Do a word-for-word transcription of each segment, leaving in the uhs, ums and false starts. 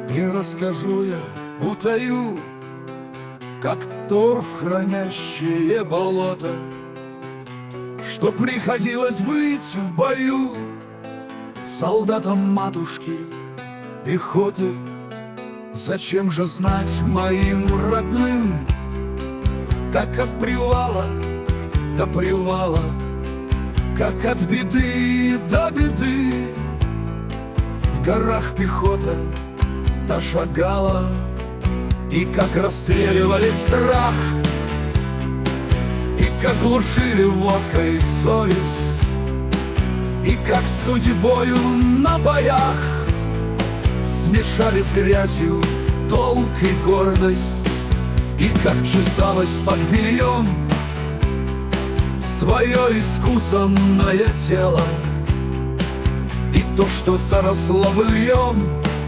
И расскажу я, утаю, как торф, хранящее болото, что приходилось быть в бою солдатам матушки пехоты. Зачем же знать моим родным, как от привала до привала, как от беды до беды в горах пехота та шагала, и как расстреливали страх, и как глушили водкой совесть, и как судьбою на боях смешались с грязью долг и гордость, и как чесалось под бельем свое искусанное тело, и то, что заросло быльем,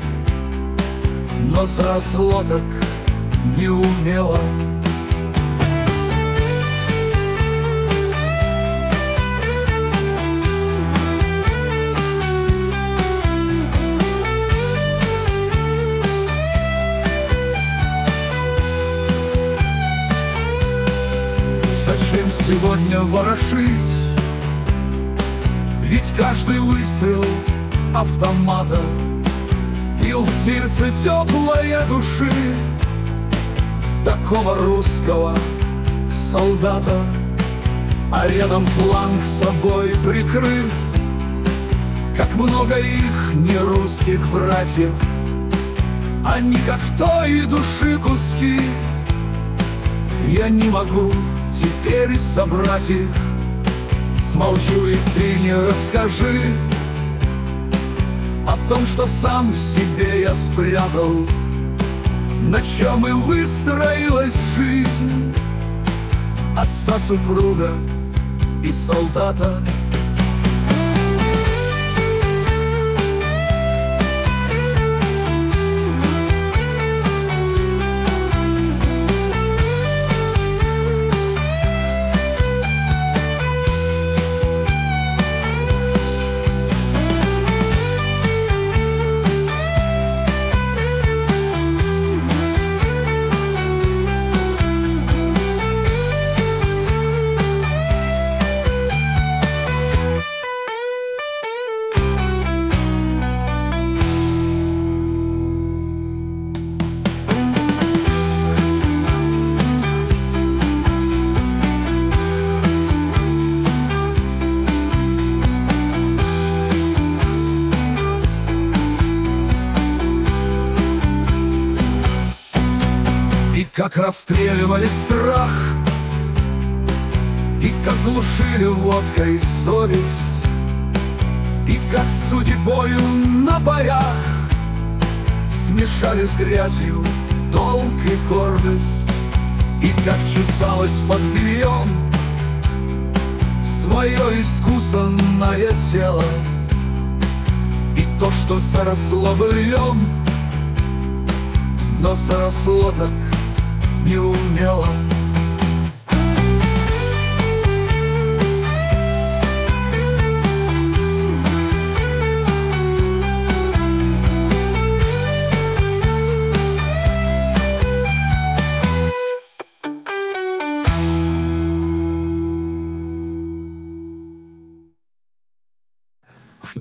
но заросло так неумело. Зачем сегодня ворошить? Ведь каждый выстрел автомата бил в тельце теплой души такого русского солдата, а рядом фланг собой прикрыв, как много их нерусских братьев. Они как той души куски, я не могу теперь собрать их. Смолчу, и ты не расскажи о том, что сам в себе я спрятал, на чем и выстроилась жизнь отца, супруга и солдата. И как расстреливали страх, и как глушили водкой совесть, и как судьбою на боях смешали с грязью долг и гордость, и как чесалось под бельем свое искусанное тело, и то, что заросло быльем, но заросло так неумело.